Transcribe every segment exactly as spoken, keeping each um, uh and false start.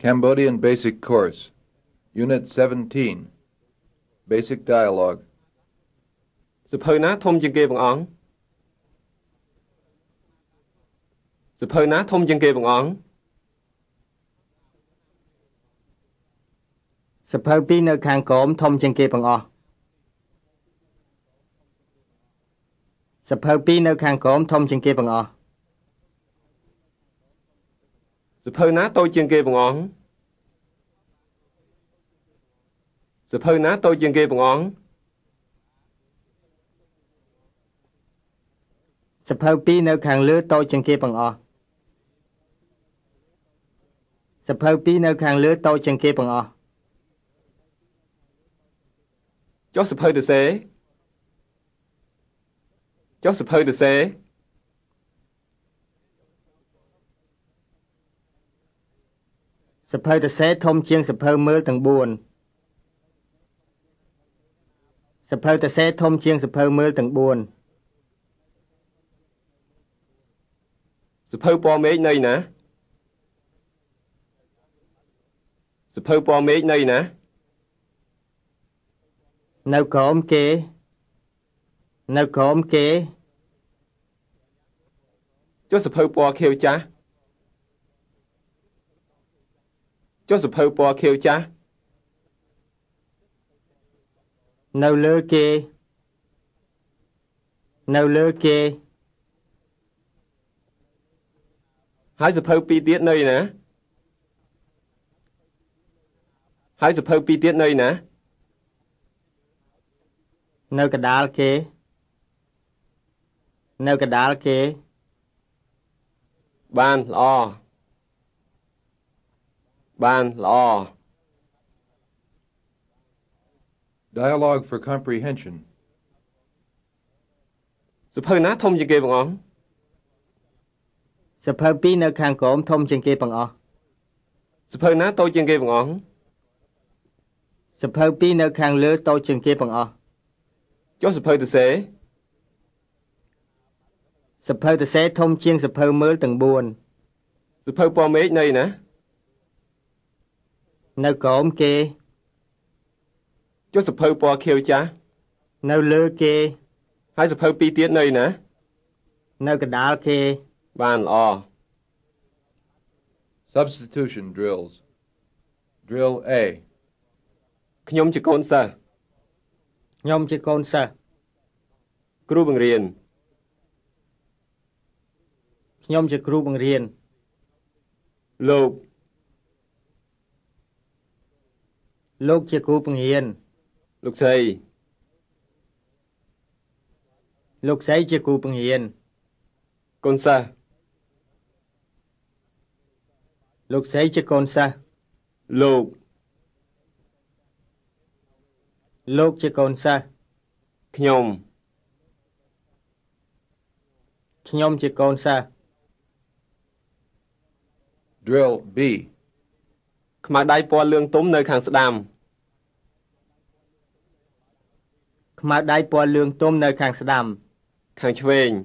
Cambodian Basic Course, Unit seventeen, Basic Dialogue. សភៅណាធំជាងគេបងអង្គសភៅណាធំជាងគេបងអង្គសភៅពីរនៅខាងក្រោមធំជាងគេបងអស់សភៅពីរនៅខាងក្រោមធំជាងគេបងអស់សភៅណាតូចជាងគេបងអង្គសភៅណាតូចជាងគេបងអង្គសភៅពីរនៅខាងលើតូចជាងគេបងអស់សភៅពីរនៅខាងលើតូចជាងគេបងអស់ចុះសភៅទៅសេចុះសភៅទៅសេសភៅទៅសេធំជាងសភៅមើលទាំងបួនសភៅទៅសេធំជាងសភៅមើលទាំងបួនសភៅពណ៌មេឃនៅណាសភៅពណ៌មេឃនៅណានៅក្រោមគេនៅក្រោមគេចុះសភៅពណ៌ខៀវចាស់ចុះសភៅពណ៌ខៀវចាស់នៅលើគេនៅលើគេហើយសភៅពីរទៀតនៅណាហើយសភៅពីរទៀតនៅណានៅកណ្ដាលគេនៅកណ្ដាលគេបានល្អបានល្អ Dialogue for Comprehension. សភៅណាធំជាងគេបងអង្គសភៅពីរនៅខាងក្រោមធំជាងគេបងអស់សភៅណាតូចជាងគេបងអង្គសភៅពីរនៅខាងលើតូចជាងគេបងអស់ចុះសភៅទៅសេសភៅទៅសេធំជាងសភៅមើលទាំងបួនសភៅពណ៌មេឃនៅណានៅក្រោមគេចុះសភៅពណ៌ខៀវចាស់នៅលើគេហើយសភៅពីរទៀតនៅណានៅកណ្ដាលគេបានល្អ Substitution drills. Drill A. ខ្ញុំជាកូនសិស្សខ្ញុំជាកូនសិស្សគ្រូបង្រៀនខ្ញុំជាគ្រូបង្រៀនលោកលោកជាគ្រូបង្រៀនលោកស្រីលោកស្រីជាគ្រូបង្រៀនកូនសិស្សលោកស្រីជាកូនសិស្សលោកលោកជាកូនសិស្សខ្ញុំខ្ញុំជាកូនសិស្ស Drill B. ខ្មៅដៃពណ៌លឿងទុំនៅខាងស្ដាំខ្មៅដៃពណ៌លឿងទុំនៅខាងស្ដាំខាងឆ្វេង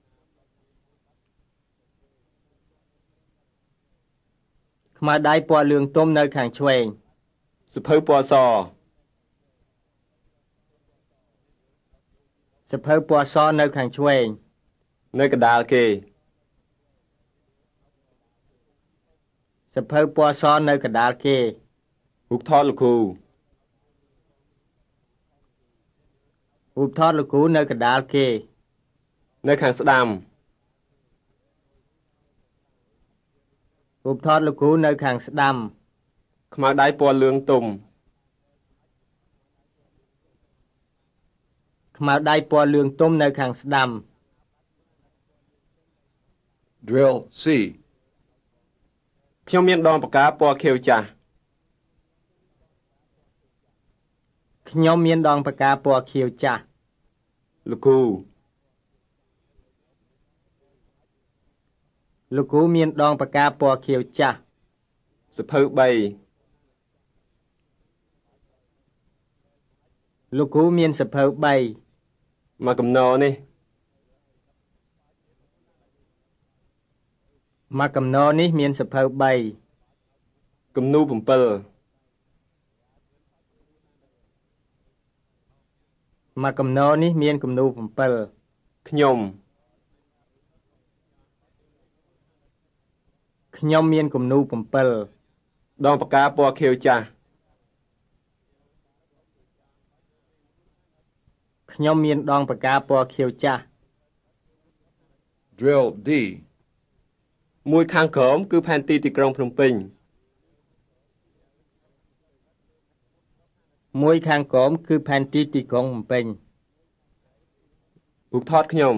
ខ្មៅដៃពណ៌លឿងទុំនៅខាងឆ្វេងសភៅពណ៌សសភៅពណ៌សនៅខាងឆ្វេងនៅកណ្ដាលគេសភៅពណ៌សនៅកណ្ដាលគេរូបថតលោកគ្រូរូបថតលោកគ្រូនៅកណ្ដាលគេនៅខាងស្ដាំរូបថតលោកគ្រូនៅខាងស្ដាំខ្មៅដៃពណ៌លឿងទុំខ្មៅដៃពណ៌លឿងទុំនៅខាងស្ដាំ Drill C. ខ្ញុំមានដងផ្កាពណ៌ខៀវចាស់ខ្ញុំមានដងផ្កាពណ៌ខៀវចាស់លោកគ្រូលោកគ្រូមានដងផ្កាពណ៌ខៀវចាស់សភៅបីលោកគ្រូមានសភៅបីមកកំណរនេះមកកំណរនេះមានសភៅបីគំនូ7 មកកំណរនេះមានគំនូ7 ខ្ញុំខ្ញុំមានគំនូ7 ដងផ្កាពណ៌ខៀវចាស់ខ្ញុំមានដងផ្កាពណ៌ខៀវចាស់ Drill D. មួយខាងក្រោមគឺផែនទីទីក្រុងភ្នំពេញមួយខាងក្រោមគឺផែនទីទីក្រុងភ្នំពេញរូបថតខ្ញុំ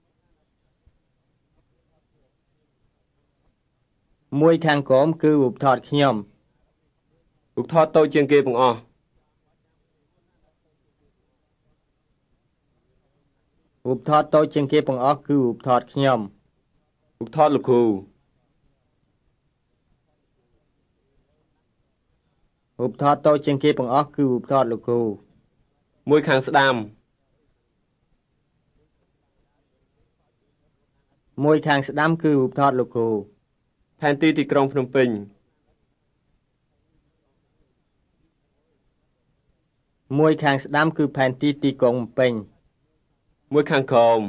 មួយខាងក្រោមគឺរូបថតខ្ញុំរូបថតតូចជាងគេបង្អស់រូបថតតូចជាងគេបង្អស់គឺរូបថតខ្ញុំរូបថតលោកគ្រូរូបថតតូចជាងគេបង្អស់គឺរូបថតលោកគ្រូមួយខាងស្ដាំមួយខាងស្ដាំគឺរូបថតលោកគ្រូផែនទីទីក្រុងភ្នំពេញមួយខាងស្ដាំគឺផែនទីទីក្រុងភ្នំពេញមួយខាងក្រោម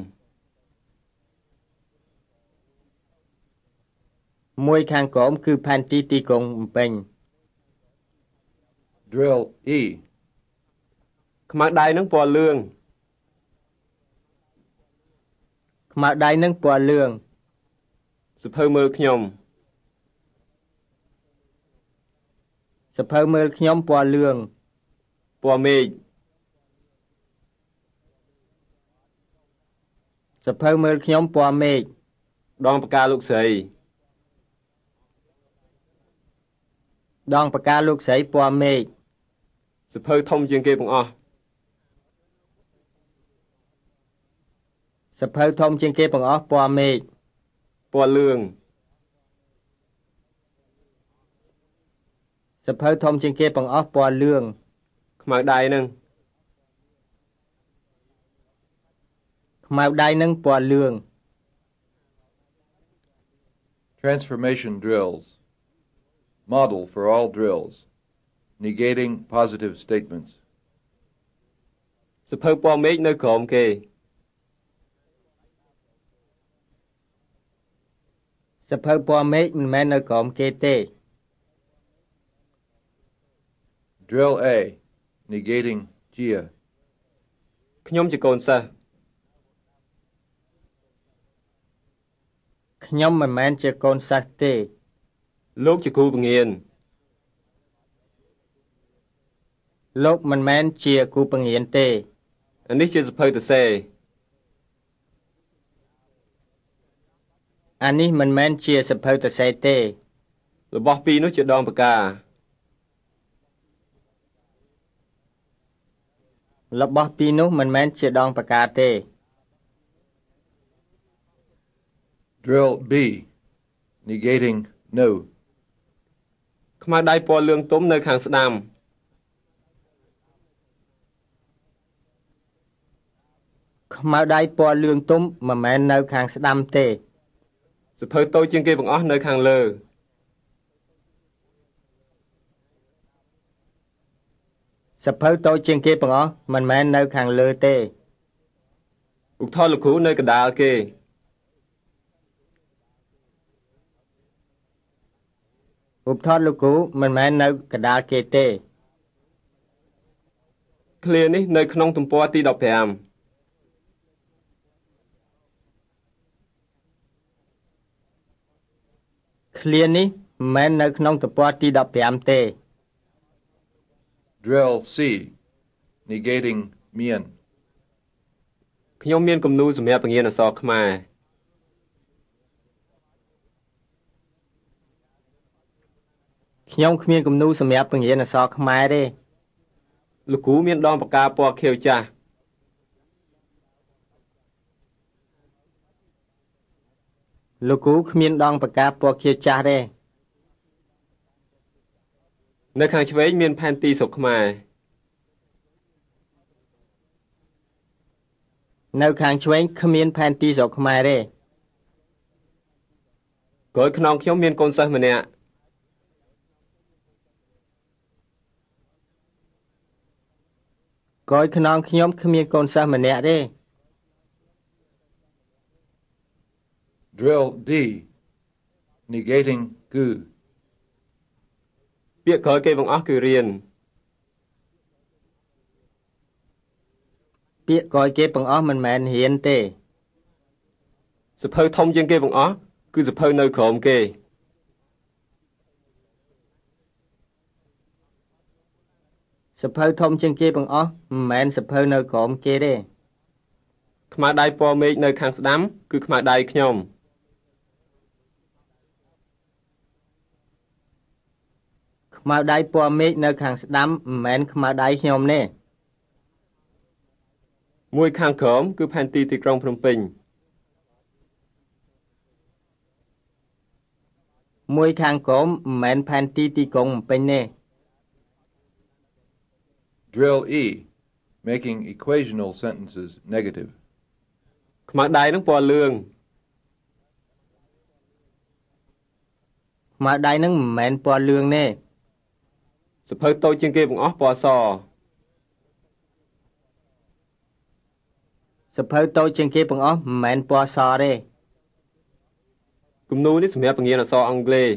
មួយខាងក្រោមគឺផែនទីទីក្រុងភ្នំពេញ Drill E. ខ្មៅដៃនឹងពណ៌លឿងខ្មៅដៃនឹងពណ៌លឿងសភៅមើលខ្ញុំសភៅមើលខ្ញុំពណ៌លឿងពណ៌មេឃសភៅមើលខ្ញុំពណ៌មេឃដងផ្កាលោកស្រីដងផ្កាលោកស្រីពណ៌មេឃសភៅធំជាងគេបង្អស់សភៅធំជាងគេបង្អស់ពណ៌មេឃពណ៌លឿងសភៅធំជាងគេបង្អស់ពណ៌លឿងខ្មៅដៃនឹងខ្មៅដៃនឹងពណ៌លឿង Transformation drills. Model for all drills. Negating positive statements. សភៅពណ៌មេឃនៅក្រោមគេសភៅពណ៌មេឃមិនមែននៅក្រោមគេទេ Drill A. Negating Gia. ខ្ញុំជាកូនសិស្សខ្ញុំមិនមែនជាកូនសិស្សទេលោកជាគ្រូបង្រៀនលោកមិនមែនជាគ្រូបង្រៀនទេអានេះជាសភៅសរសេរអានេះមិនមែនជាសភៅសរសេរទេរបស់ពីរនោះជាដងផ្ការបស់ពីរនោះមិនមែនជាដងផ្កាទេ Drill B. Negating no. ខ្មៅដៃពណ៌លឿងទុំនៅខាងស្ដាំខ្មៅដៃពណ៌លឿងទុំមិនមែននៅខាងស្ដាំទេសភៅតូចជាងគេបង្អស់នៅខាងលើសភៅតូចជាងគេបង្អស់មិនមែននៅខាងលើទេរូបថតលោកគ្រូនៅកណ្ដាលគេរូបថតលោកគ្រូមិនមែននៅកណ្ដាលគេទេឃ្លានេះនៅក្នុងទំព័រទី15 ឃ្លានេះមិនមែននៅក្នុងទំព័រទី15ទេ Drill C. Negating Mien. ខ្ញុំមានគំនូរសម្រាប់បង្រៀនអក្សរខ្មែរខ្ញុំគ្មានគំនូរសម្រាប់បង្រៀនអក្សរខ្មែរទេលោកគ្រូមានដងផ្កាពណ៌ខៀវចាស់លោកគ្រូគ្មានដងផ្កាពណ៌ខៀវចាស់ទេនៅខាងឆ្វេងមានផែនទីស្រុកខ្មែរនៅខាងឆ្វេងគ្មានផែនទីស្រុកខ្មែរទេក្រោយខ្នងខ្ញុំមានកូនសិស្សម្នាក់ក្រោយខ្នងខ្ញុំគ្មានកូនសិស្សម្នាក់ទេ Drill D. Negating gu. ពាក្យក្រោយគេបង្អស់គឺរៀនពាក្យក្រោយគេបង្អស់មិនមែនរៀនទេសភៅធំជាងគេបង្អស់គឺសភៅនៅក្រោមគេសភៅធំជាងគេបង្អស់មិនមែនសភៅនៅក្រោមគេទេខ្មៅដៃពណ៌មេឃនៅខាងស្ដាំគឺខ្មៅដៃខ្ញុំខ្មៅដៃពណ៌មេឃនៅខាងស្ដាំមិនមែនខ្មៅដៃខ្ញុំទេមួយខាងក្រោមគឺផែនទីទីក្រុងភ្នំពេញមួយខាងក្រោមមិនមែនផែនទីទីក្រុងភ្នំពេញទេ Drill E. Making equational sentences negative. ខ្មៅដៃនឹងពណ៌លឿងខ្មៅដៃនឹងមិនមែនពណ៌លឿងទេសភៅតូចជាងគេបង្អស់ពណ៌សសភៅតូចជាងគេបង្អស់មិនមែនពណ៌សទេគំនូរនេះសម្រាប់បង្រៀនអក្សរអង់គ្លេស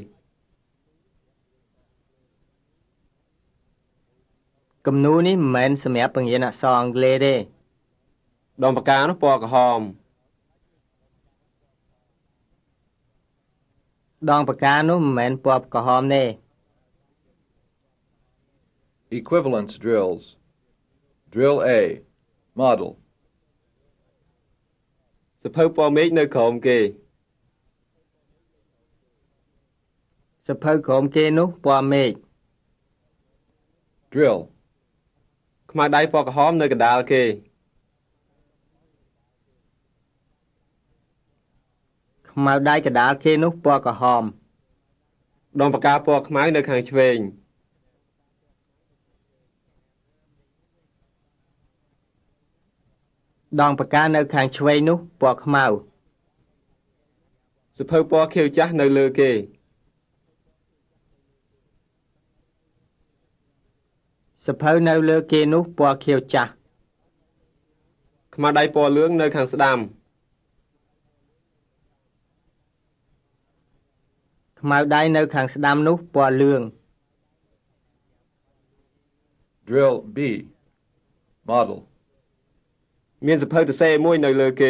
គំនូរនេះមិនមែនសម្រាប់បង្រៀនអក្សរអង់គ្លេសទេដងពากาនោះពណ៌ក្រហមដងពากาនោះមិនមែនពណ៌ក្រហមទេ Equivalence drills. Drill A. Model. សភៅពណ៌មេឃនៅក្រោមគេសភៅក្រោមគេនោះពណ៌មេឃ Drill. ខ្មៅដៃពណ៌ក្រហមនៅកណ្ដាលគេខ្មៅដៃកណ្ដាលគេនោះពណ៌ក្រហមដងពากาពណ៌ខ្មៅនៅខាងឆ្វេងដងពากาនៅខាងឆ្វេងនោះពណ៌ខ្មៅសភៅពណ៌ខៀវចាស់នៅលើគេសភៅនៅលើគេនោះពណ៌ខៀវចាស់ខ្មៅដៃពណ៌លឿងនៅខាងស្ដាំខ្មៅដៃនៅខាងស្ដាំនោះពណ៌លឿង Drill B. Model. មានសភៅសរសេរមួយនៅលើគេ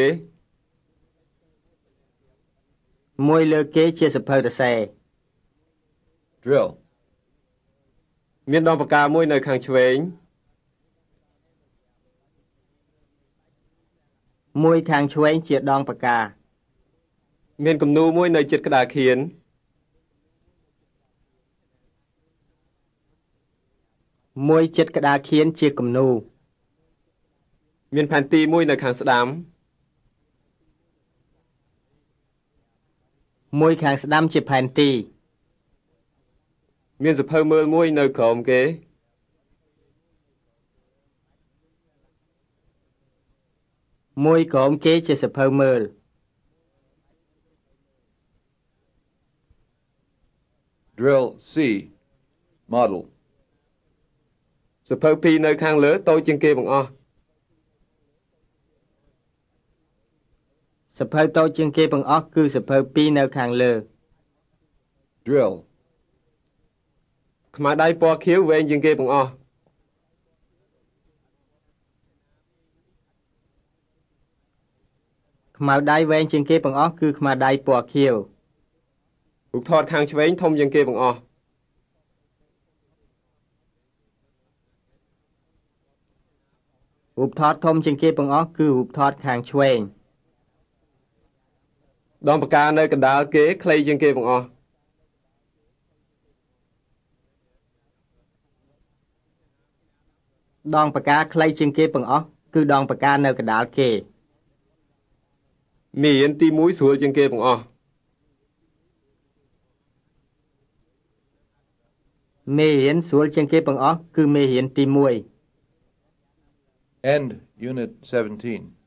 មួយលើគេជាសភៅសរសេរ Drill. មានដងពากาមួយនៅខាងឆ្វេងមួយខាងឆ្វេងជាដងពากาមានគំនូរមួយនៅជិតក្តារខៀនមួយជិតក្តារខៀនជាគំនូរមានផែនទីមួយនៅខាងស្ដាំមួយខាងស្ដាំជាផែនទីមានសភៅមើលមួយនៅក្រោមគេមួយក្រោមគេជាសភៅមើល Drill C. Model. សភៅពីរនៅខាងលើតូចជាងគេបង្អស់សភៅតូចជាងគេបង្អស់គឺសភៅពីរនៅខាងលើ Drill. ខ្មៅដៃពណ៌ខៀវវែងជាងគេបង្អស់ខ្មៅដៃវែងជាងគេបង្អស់គឺខ្មៅដៃពណ៌ខៀវរូបថតខាងឆ្វេងធំជាងគេបង្អស់រូបថតធំជាងគេបង្អស់គឺរូបថតខាងឆ្វេងដងពากาនៅកណ្ដាលគេខ្លីជាងគេបង្អស់ដងពากาខ្លីជាងគេបង្អស់គឺដងពากาនៅកណ្ដាលគេមេរៀនទីមួយស្រួលជាងគេបង្អស់មេរៀនស្រួលជាងគេបង្អស់គឺមេរៀនទីមួយ End Unit seventeen.